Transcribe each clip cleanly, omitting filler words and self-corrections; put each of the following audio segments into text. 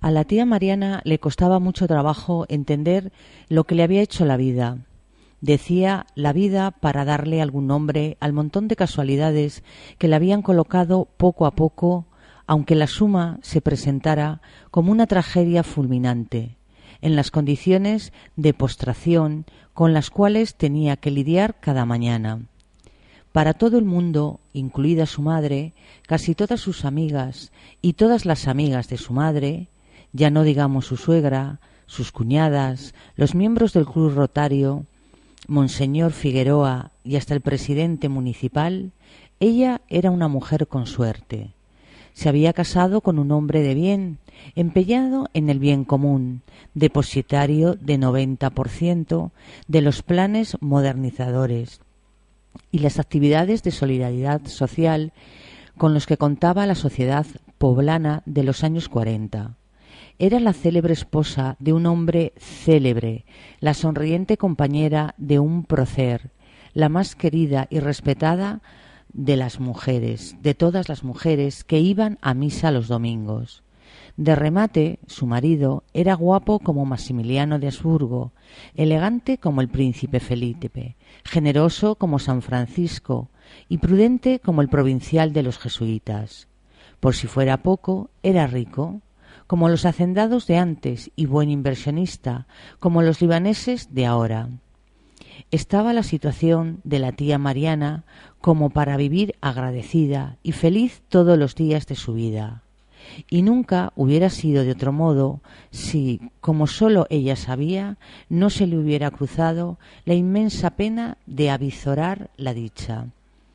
A la tía Mariana le costaba mucho trabajo entender lo que le había hecho la vida. Decía la vida para darle algún nombre al montón de casualidades que le habían colocado poco a poco, aunque la suma se presentara como una tragedia fulminante, en las condiciones de postración con las cuales tenía que lidiar cada mañana. Para todo el mundo, incluida su madre, casi todas sus amigas y todas las amigas de su madre, ya no digamos su suegra, sus cuñadas, los miembros del Club Rotario, Monseñor Figueroa y hasta el presidente municipal, ella era una mujer con suerte. Se había casado con un hombre de bien, empeñado en el bien común, depositario de 90% de los planes modernizadores y las actividades de solidaridad social con los que contaba la sociedad poblana de los años 40. Era la célebre esposa de un hombre célebre, la sonriente compañera de un prócer, la más querida y respetada de las mujeres, de todas las mujeres que iban a misa los domingos. De remate, su marido era guapo como Maximiliano de Habsburgo, elegante como el príncipe Felipe, generoso como San Francisco y prudente como el provincial de los jesuitas. Por si fuera poco, era rico, como los hacendados de antes, y buen inversionista, como los libaneses de ahora. Estaba la situación de la tía Mariana como para vivir agradecida y feliz todos los días de su vida. Y nunca hubiera sido de otro modo si, como sólo ella sabía, no se le hubiera cruzado la inmensa pena de avizorar la dicha.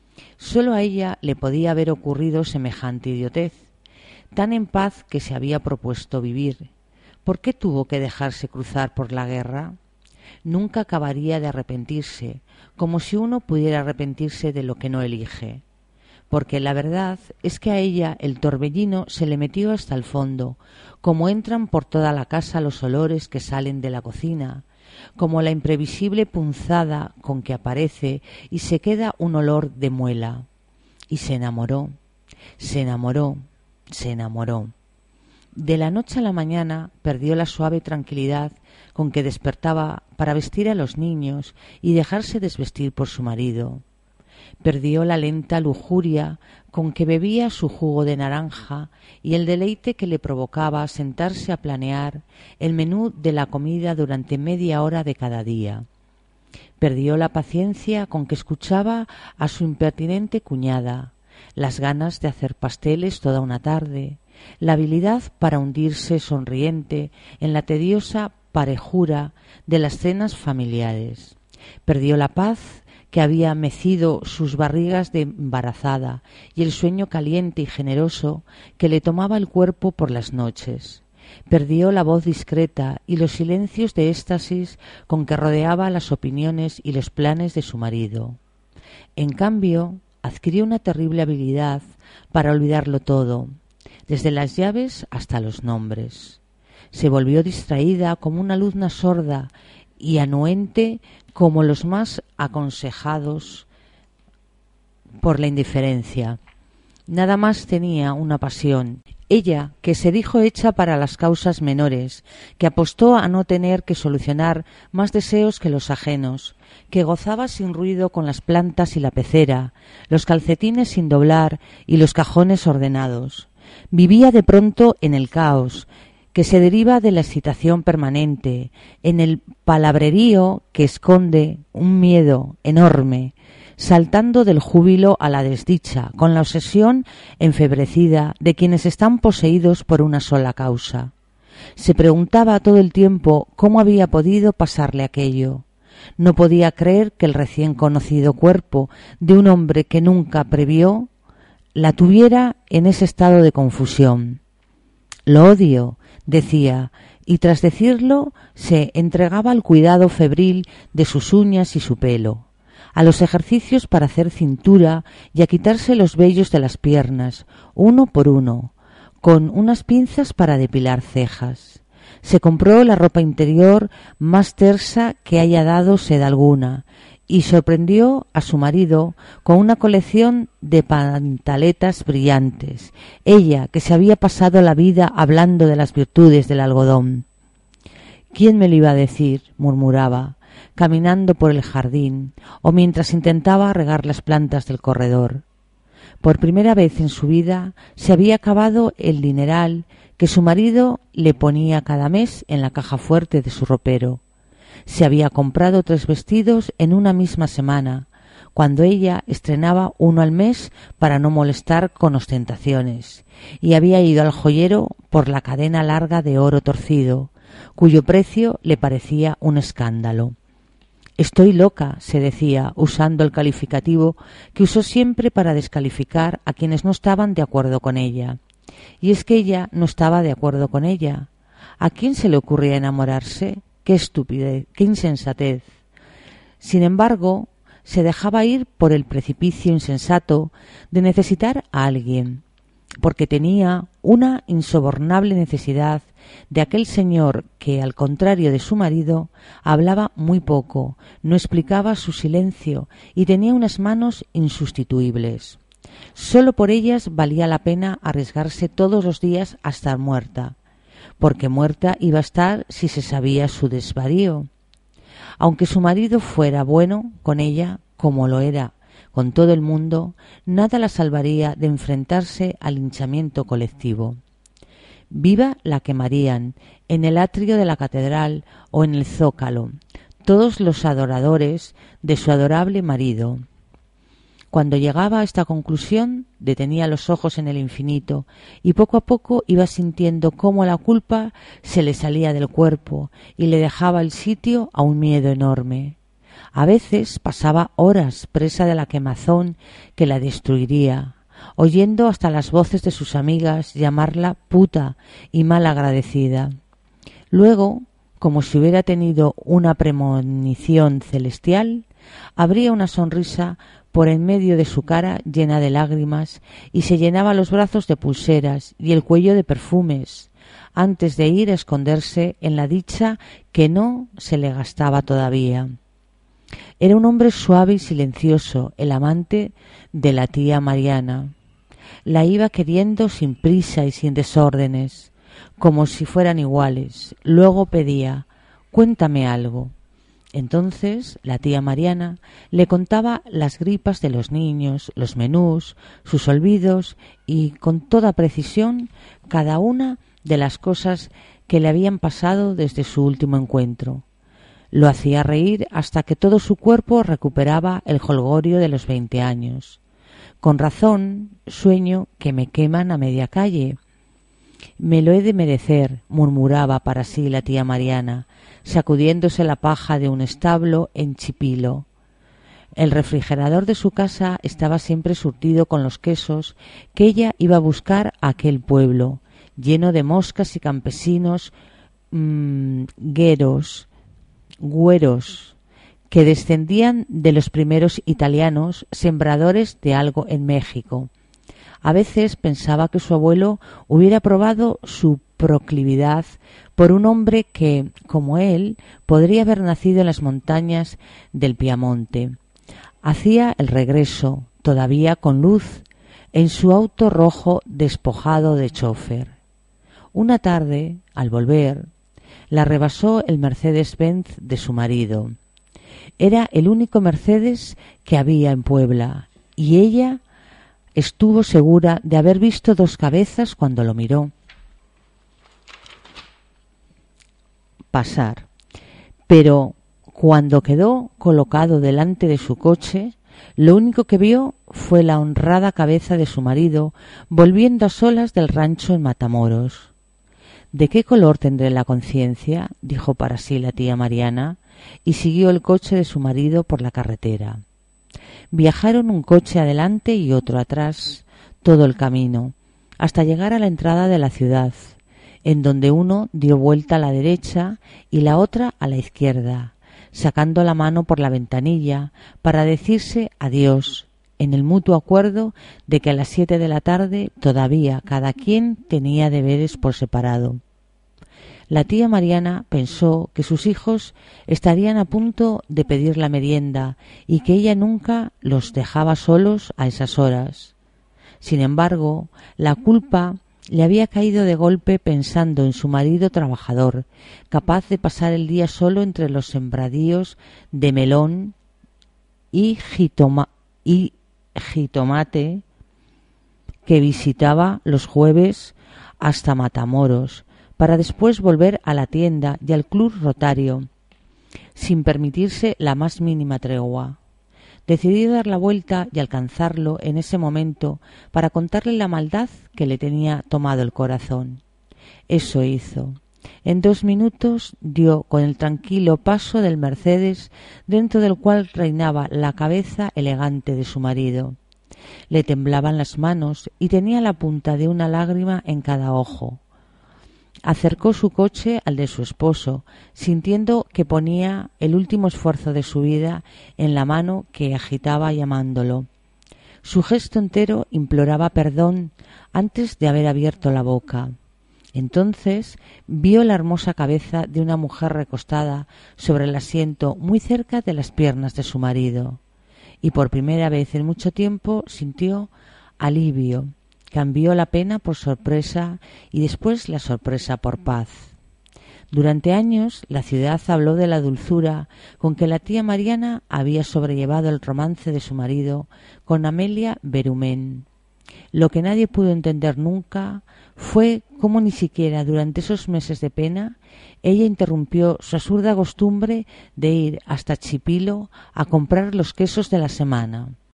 Sólo a ella le podía haber ocurrido semejante idiotez, tan en paz que se había propuesto vivir. ¿Por qué tuvo que dejarse cruzar por la guerra? Nunca acabaría de arrepentirse, como si uno pudiera arrepentirse de lo que no elige. Porque la verdad es que a ella el torbellino se le metió hasta el fondo, como entran por toda la casa los olores que salen de la cocina, como la imprevisible punzada con que aparece y se queda un olor de muela. Y se enamoró, se enamoró, se enamoró. De la noche a la mañana perdió la suave tranquilidad con que despertaba para vestir a los niños y dejarse desvestir por su marido. Perdió la lenta lujuria con que bebía su jugo de naranja y el deleite que le provocaba sentarse a planear el menú de la comida durante media hora de cada día. Perdió la paciencia con que escuchaba a su impertinente cuñada, las ganas de hacer pasteles toda una tarde, la habilidad para hundirse sonriente en la tediosa parejura de las cenas familiares. Perdió la paz que había mecido sus barrigas de embarazada y el sueño caliente y generoso que le tomaba el cuerpo por las noches. Perdió la voz discreta y los silencios de éxtasis con que rodeaba las opiniones y los planes de su marido. En cambio, adquirió una terrible habilidad para olvidarlo todo, desde las llaves hasta los nombres. Se volvió distraída como una luzna sorda y anuente como los más aconsejados por la indiferencia. Nada más tenía una pasión. Ella, que se dijo hecha para las causas menores, que apostó a no tener que solucionar más deseos que los ajenos, que gozaba sin ruido con las plantas y la pecera, los calcetines sin doblar y los cajones ordenados. Vivía de pronto en el caos, que se deriva de la excitación permanente, en el palabrerío que esconde un miedo enorme, saltando del júbilo a la desdicha, con la obsesión enfebrecida de quienes están poseídos por una sola causa. Se preguntaba todo el tiempo cómo había podido pasarle aquello. No podía creer que el recién conocido cuerpo de un hombre que nunca previó la tuviera en ese estado de confusión. Lo odio, decía, y tras decirlo se entregaba al cuidado febril de sus uñas y su pelo, a los ejercicios para hacer cintura y a quitarse los vellos de las piernas, uno por uno, con unas pinzas para depilar cejas. Se compró la ropa interior más tersa que haya dado seda alguna, y sorprendió a su marido con una colección de pantaletas brillantes, ella que se había pasado la vida hablando de las virtudes del algodón. ¿Quién me lo iba a decir?, murmuraba, caminando por el jardín o mientras intentaba regar las plantas del corredor. Por primera vez en su vida se había acabado el dineral que su marido le ponía cada mes en la caja fuerte de su ropero. Se había comprado 3 vestidos en una misma semana, cuando ella estrenaba uno al mes para no molestar con ostentaciones, y había ido al joyero por la cadena larga de oro torcido, cuyo precio le parecía un escándalo. «Estoy loca», se decía, usando el calificativo que usó siempre para descalificar a quienes no estaban de acuerdo con ella. Y es que ella no estaba de acuerdo con ella. ¿A quién se le ocurría enamorarse? ¡Qué estupidez! ¡Qué insensatez! Sin embargo, se dejaba ir por el precipicio insensato de necesitar a alguien, porque tenía una insobornable necesidad de aquel señor que, al contrario de su marido, hablaba muy poco, no explicaba su silencio y tenía unas manos insustituibles. Sólo por ellas valía la pena arriesgarse todos los días a estar muerta, porque muerta iba a estar si se sabía su desvarío. Aunque su marido fuera bueno con ella, como lo era con todo el mundo, nada la salvaría de enfrentarse al linchamiento colectivo. Viva la quemarían en el atrio de la catedral o en el zócalo todos los adoradores de su adorable marido. Cuando llegaba a esta conclusión, detenía los ojos en el infinito y poco a poco iba sintiendo cómo la culpa se le salía del cuerpo y le dejaba el sitio a un miedo enorme. A veces pasaba horas presa de la quemazón que la destruiría, oyendo hasta las voces de sus amigas llamarla puta y mal agradecida. Luego, como si hubiera tenido una premonición celestial, abría una sonrisa por en medio de su cara llena de lágrimas y se llenaba los brazos de pulseras y el cuello de perfumes, antes de ir a esconderse en la dicha que no se le gastaba todavía. Era un hombre suave y silencioso, el amante de la tía Mariana. La iba queriendo sin prisa y sin desórdenes, como si fueran iguales. Luego pedía: «Cuéntame algo». Entonces la tía Mariana le contaba las gripas de los niños, los menús, sus olvidos y, con toda precisión, cada una de las cosas que le habían pasado desde su último encuentro. Lo hacía reír hasta que todo su cuerpo recuperaba el jolgorio de los 20 años. «Con razón, sueño que me queman a media calle». «Me lo he de merecer», murmuraba para sí la tía Mariana, sacudiéndose la paja de un establo en Chipilo. El refrigerador de su casa estaba siempre surtido con los quesos que ella iba a buscar a aquel pueblo, lleno de moscas y campesinos güeros, que descendían de los primeros italianos sembradores de algo en México. A veces pensaba que su abuelo hubiera probado su proclividad por un hombre que, como él, podría haber nacido en las montañas del Piamonte. Hacía el regreso, todavía con luz, en su auto rojo despojado de chófer. Una tarde, al volver, la rebasó el Mercedes-Benz de su marido. Era el único Mercedes que había en Puebla, y ella estuvo segura de haber visto 2 cabezas cuando lo miró pasar. Pero cuando quedó colocado delante de su coche, lo único que vio fue la honrada cabeza de su marido volviendo a solas del rancho en Matamoros. «¿De qué color tendré la conciencia?», dijo para sí la tía Mariana, y siguió el coche de su marido por la carretera. Viajaron un coche adelante y otro atrás, todo el camino, hasta llegar a la entrada de la ciudad, en donde uno dio vuelta a la derecha y la otra a la izquierda, sacando la mano por la ventanilla para decirse adiós, en el mutuo acuerdo de que a las 7 de la tarde todavía cada quien tenía deberes por separado. La tía Mariana pensó que sus hijos estarían a punto de pedir la merienda y que ella nunca los dejaba solos a esas horas. Sin embargo, la culpa le había caído de golpe pensando en su marido trabajador, capaz de pasar el día solo entre los sembradíos de melón y jitomate que visitaba los jueves hasta Matamoros, para después volver a la tienda y al club rotario, sin permitirse la más mínima tregua. Decidió dar la vuelta y alcanzarlo en ese momento para contarle la maldad que le tenía tomado el corazón. Eso hizo. En 2 minutos dio con el tranquilo paso del Mercedes, dentro del cual reinaba la cabeza elegante de su marido. Le temblaban las manos y tenía la punta de una lágrima en cada ojo. Acercó su coche al de su esposo, sintiendo que ponía el último esfuerzo de su vida en la mano que agitaba llamándolo. Su gesto entero imploraba perdón antes de haber abierto la boca. Entonces vio la hermosa cabeza de una mujer recostada sobre el asiento muy cerca de las piernas de su marido, y por primera vez en mucho tiempo sintió alivio. Cambió la pena por sorpresa y después la sorpresa por paz. Durante años la ciudad habló de la dulzura con que la tía Mariana había sobrellevado el romance de su marido con Amelia Berumen. Lo que nadie pudo entender nunca fue cómo ni siquiera durante esos meses de pena ella interrumpió su absurda costumbre de ir hasta Chipilo a comprar los quesos de la semana.